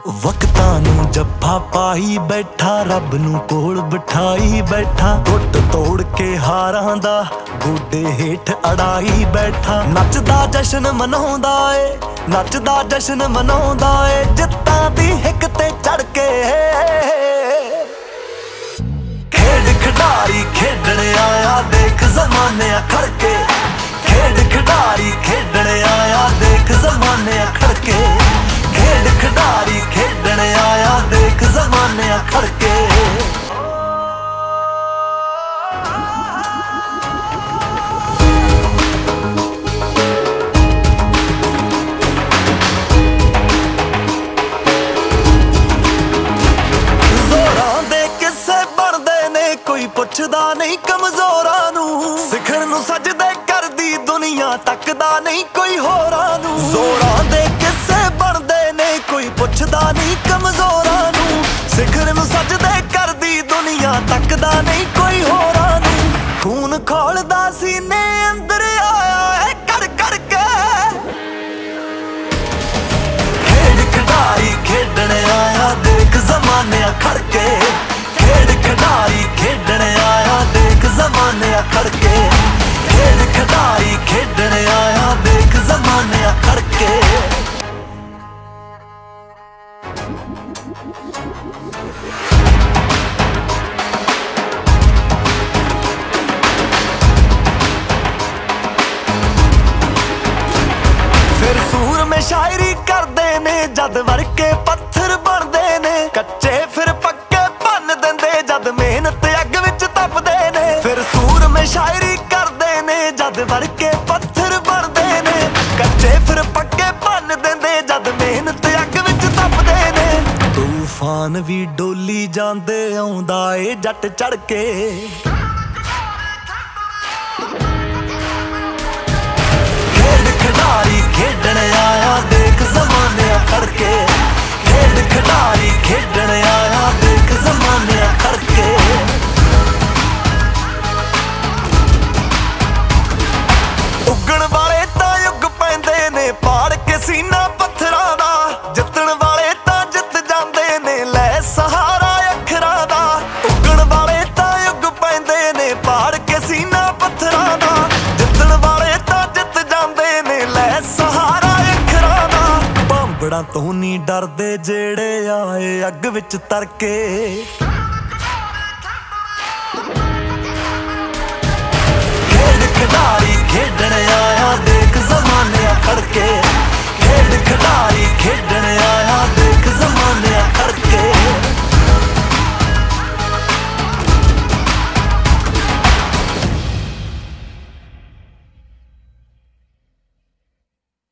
ਵਕਤਾਂ ਨੂੰ ਜੱਫਾ ਪਾਈ ਬੈਠਾ, ਰੱਬ ਨੂੰ ਕੋਲ ਬਿਠਾਈ ਬੈਠਾ, ਗੁੱਟ ਤੋੜ ਕੇ ਹਾਰਾਂ ਦਾ ਗੋਡੇ ਹੇਠ ਅੜਾਈ ਬੈਠਾ। ਨੱਚਦਾ ਜਸ਼ਨ ਮਨਾਉਂਦਾ ਏ, ਨੱਚਦਾ ਜਸ਼ਨ ਮਨਾਉਂਦਾ ਏ, ਜਿੱਤਾਂ ਦੀ ਹਿੱਕ ਤੇ ਚੜ ਕੇ। ਖੇਡ ਖਿਡਾਰੀ ਖੇਡਣ ਆਇਆ, ਦੇਖ ਜ਼ਮਾਨੇ ਖੜ ਕੇ। ਖੇਡ ਖਿਡਾਰੀ ਖੇਡਣ ਆਇਆ, ਦੇਖ ਜ਼ਮਾਨੇ ਖੜ ਕੇ। ਖੇਡ ਖਿਡਾਰੀ ਖੇਡਣ ਆਇਆ, ਦੇਖ ਜ਼ਮਾਨੇ ਖੜ ਕੇ। ਜ਼ੋਰਾਂ ਦੇ ਕਿੱਸੇ ਬਣਦੇ ਨੇ, ਕੋਈ ਪੁੱਛਦਾ ਨਹੀਂ ਕਮਜ਼ੋਰਾਂ ਨੂੰ। ਸਿਖਰ ਨੂੰ ਸਜਦੇ ਕਰਦੀ ਦੁਨੀਆ, ਤੱਕਦਾ ਨਹੀਂ ਕੋਈ ਹੋਰਾਂ ਨੂੰ। ਜ਼ੋਰਾਂ ਦੇ ਕਿੱਸੇ ਬਣਦੇ ਨੇ, ਕੋਈ ਪੁੱਛਦਾ ਨਹੀਂ ਕਮਜ਼ੋਰਾਂ ਨੂੰ। ਸਿਖਰ ਨੂੰ ਸਜਦੇ ਕਰਦੀ ਦੁਨੀਆ, ਤੱਕਦਾ ਨਹੀਂ ਕੋਈ ਹੋਰਾਂ ਨੂੰ। ਖੂਨ ਖੋਲਦਾ ਸੀਨੇ ਅੰਦਰ ਆਇਆ ਏ ਕਰ ਕਰ ਕੇ। ਖੇਡ ਖਿਡਾਰੀ ਖੇਡਣ ਆਇਆ, ਦੇਖ ਜ਼ਮਾਨੇ ਖੜ ਕੇ। ਖੇਡ ਖਿਡਾਰੀ ਖੇਡਣ ਆਇਆ, ਦੇਖ ਜ਼ਮਾਨੇ ਖੜ ਕੇ। ਖੇਡ ਖਿਡਾਰੀ ਖੇਡਣ ਆਇਆ, ਦੇਖ ਜ਼ਮਾਨੇ ਖੜ ਕੇ। ਫਿਰ ਸੂਰ ਮੇ ਸ਼ਾਇਰੀ ਕਰਦੇ ਨੇ, ਜਦ ਵਰਕੇ ਪੱਥਰ ਬਣਦੇ ਨੇ। ਕੱਚੇ ਫਿਰ ਪੱਕੇ ਭੰਨ ਦਿੰਦੇ, ਜਦ ਮਿਹਨਤ ਅੱਗ ਵਿੱਚ ਤਪਦੇ ਨੇ। ਫਿਰ ਸੂਰ ਮੇ ਸ਼ਾਇਰੀ ਕਰਦੇ ਨੇ, ਜਦ ਵਰਕੇ ਪੱਥਰ ਬਣਦੇ ਨੇ। ਕੱਚੇ ਫਿਰ ਪੱਕੇ ਭੰਨ ਦਿੰਦੇ, ਜਦ ਮਿਹਨਤ ਅੱਗ ਵਿੱਚ ਤਪਦੇ ਨੇ। ਤੂਫਾਨ ਵੀ ਡੋਲੀ ਜਾਂਦੇ, ਆਉਂਦਾ ਏ ਜੱਟ ਚੜ ਕੇ। ਖੇਡ ਖਿਡਾਰੀ ਖੇਡਣ ਆਇਆ, ਦੇਖ ਜ਼ਮਾਨੇ ਖੜ ਕੇ। ਖੇਡ ਖਿਡਾਰੀ ਖੇਡਣ ਆਇਆ, ਦੇਖ ਜ਼ਮਾਨੇ ਖੜ ਕੇ। ਉੱਗਣ ਵਾਲੇ ਤਾਂ ਉੱਗ ਪੈਂਦੇ ਨੇ, ਪਾੜ ਕੇ ਸੀਨਾ ਪੱਥਰਾਂ ਦਾ। ਜਿੱਤਣ ਵਾਲੇ ਤਾਂ ਜਿੱਤ ਜਾਂਦੇ ਨੇ, ਲੈ ਸਹਾਰਾ ਅੱਖਰਾਂ ਦਾ। ਉੱਗਣ ਵਾਲੇ ਤਾਂ ਉੱਗ ਪੈਂਦੇ ਨੇ, ਪਾੜ ਕੇ ਸੀਨਾ ਪੱਥਰਾਂ ਦਾ। ਜਿੱਤਣ ਵਾਲੇ ਤਾਂ ਜਿੱਤ ਜਾਂਦੇ ਨੇ, ਲੈ ਸਹਾਰਾ ਅੱਖਰਾਂ ਦਾ। ਭਾਂਬੜਾਂ ਤੋਂ ਨਹੀਂ ਡਰਦੇ ਜਿਹੜੇ ਆਏ ਅੱਗ ਵਿੱਚ ਤਰ ਕੇ।